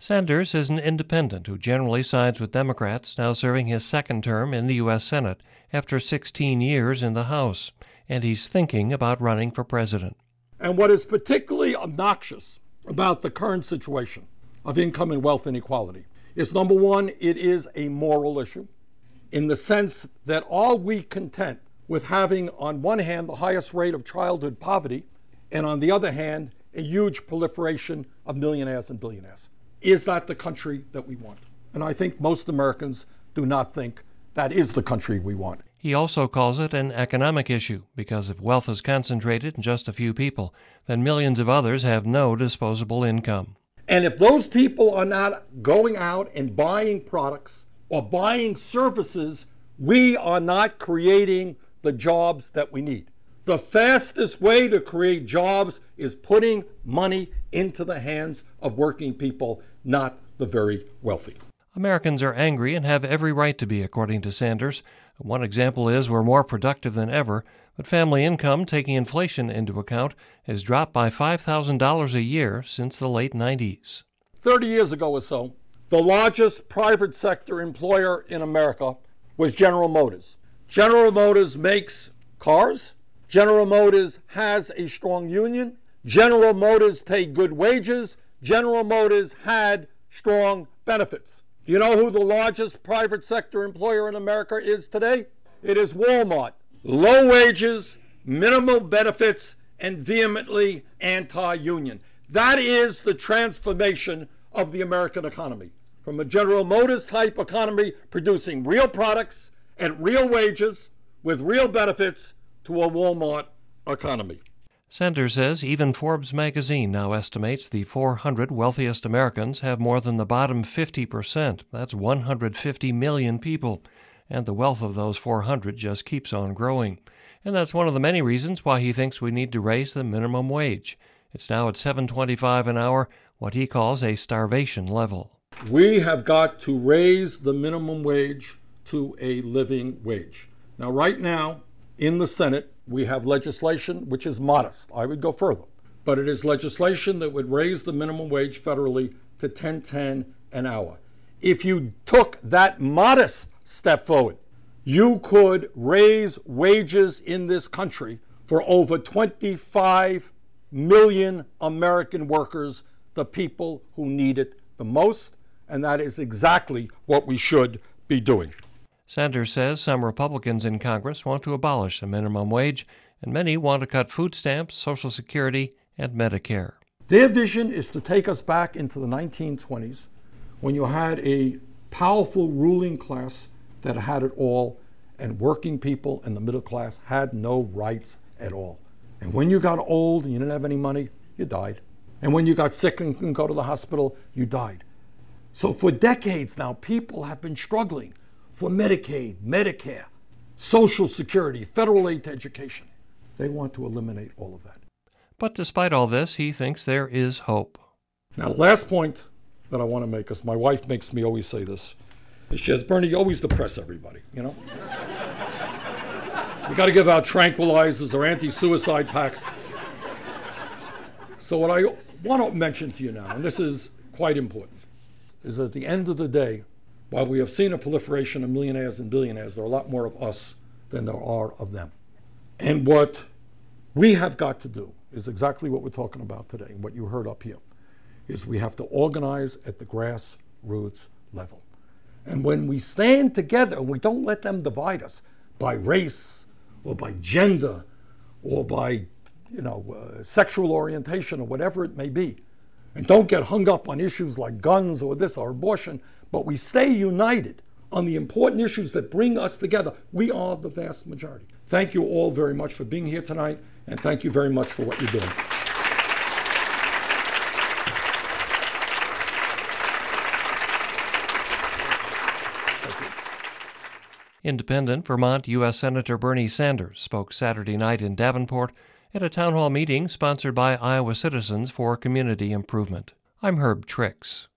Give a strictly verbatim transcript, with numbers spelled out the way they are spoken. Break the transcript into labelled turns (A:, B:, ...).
A: Sanders is an independent who generally sides with Democrats, now serving his second term in the U S Senate after sixteen years in the House, and he's thinking about running for president.
B: And what is particularly obnoxious about the current situation of income and wealth inequality is, number one, it is a moral issue in the sense that are we content with having, on one hand, the highest rate of childhood poverty, and on the other hand, a huge proliferation of millionaires and billionaires? Is that the country that we want? And I think most Americans do not think that is the country we want.
A: He also calls it an economic issue, because if wealth is concentrated in just a few people, then millions of others have no disposable income.
B: And if those people are not going out and buying products or buying services, we are not creating the jobs that we need. The fastest way to create jobs is putting money into the hands of working people, not the very wealthy.
A: Americans are angry and have every right to be, according to Sanders. One example is we're more productive than ever, but family income, taking inflation into account, has dropped by five thousand dollars a year since the late nineties.
B: thirty years ago or so, the largest private sector employer in America was General Motors. General Motors makes cars. General Motors has a strong union. General Motors paid good wages. General Motors had strong benefits. Do you know who the largest private sector employer in America is today? It is Walmart. Low wages, minimal benefits, and vehemently anti-union. That is the transformation of the American economy. From a General Motors type economy producing real products at real wages with real benefits to a Walmart economy.
A: Sanders says even Forbes magazine now estimates the four hundred wealthiest Americans have more than the bottom fifty percent. That's one hundred fifty million people. And the wealth of those four hundred just keeps on growing. And that's one of the many reasons why he thinks we need to raise the minimum wage. It's now at seven dollars and twenty-five cents an hour, what he calls a starvation level.
B: We have got to raise the minimum wage to a living wage. Now, right now, in the Senate, we have legislation which is modest. I would go further. But it is legislation that would raise the minimum wage federally to ten dollars and ten cents an hour. If you took that modest step forward, you could raise wages in this country for over twenty-five million American workers, the people who need it the most, and that is exactly what we should be doing.
A: Sanders says some Republicans in Congress want to abolish the minimum wage, and many want to cut food stamps, Social Security, and Medicare.
B: Their vision is to take us back into the nineteen twenties, when you had a powerful ruling class that had it all, and working people in the middle class had no rights at all. And when you got old and you didn't have any money, you died. And when you got sick and couldn't go to the hospital, you died. So for decades now, people have been struggling for Medicaid, Medicare, Social Security, federal aid to education. They want to eliminate all of that.
A: But despite all this, he thinks there is hope.
B: Now, the last point that I want to make, because my wife makes me always say this, is she says, Bernie, you always depress everybody, you know? You got to give out tranquilizers or anti-suicide packs. So what I want to mention to you now, and this is quite important, is at the end of the day, while we have seen a proliferation of millionaires and billionaires, there are a lot more of us than there are of them. And what we have got to do is exactly what we're talking about today, what you heard up here, is we have to organize at the grassroots level. And when we stand together and we don't let them divide us by race or by gender or by, you know, uh, sexual orientation or whatever it may be, and don't get hung up on issues like guns or this or abortion, but we stay united on the important issues that bring us together, we are the vast majority. Thank you all very much for being here tonight, and thank you very much for what you're doing.
A: Independent Vermont U S Senator Bernie Sanders spoke Saturday night in Davenport at a town hall meeting sponsored by Iowa Citizens for Community Improvement. I'm Herb Trix.